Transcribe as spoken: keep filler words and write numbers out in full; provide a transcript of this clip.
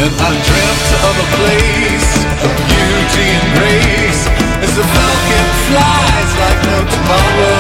And I dreamt of a place of beauty and grace, as the falcon flies like no tomorrow.